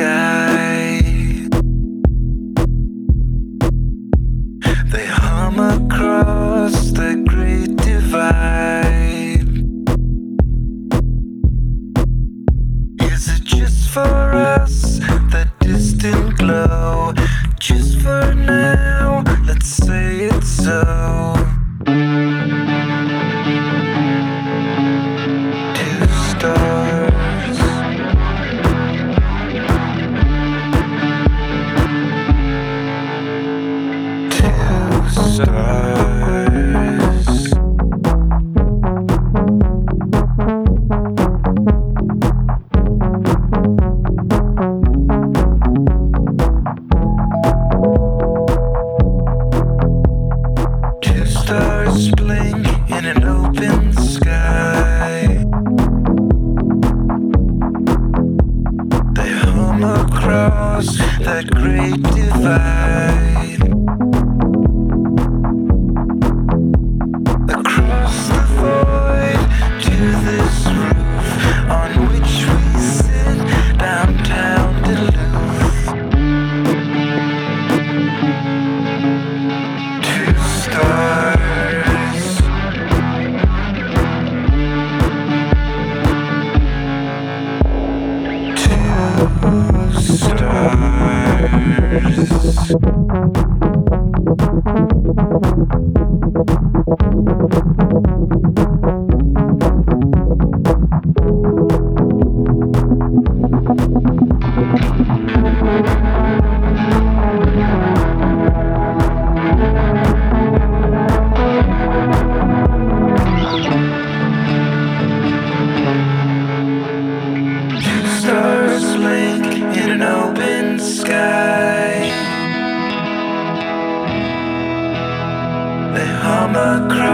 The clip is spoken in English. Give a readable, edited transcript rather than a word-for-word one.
sky. They hum across the great divide. Is it just for us, that distant glow? Just for now, let's say it's so. Two stars, two stars. Two stars blink in an open sky. They hum across that great divide. Across the void to this roof on which we sit downtown Duluth. Two stars. Two stars. Two stars blink in an open sky. They hum across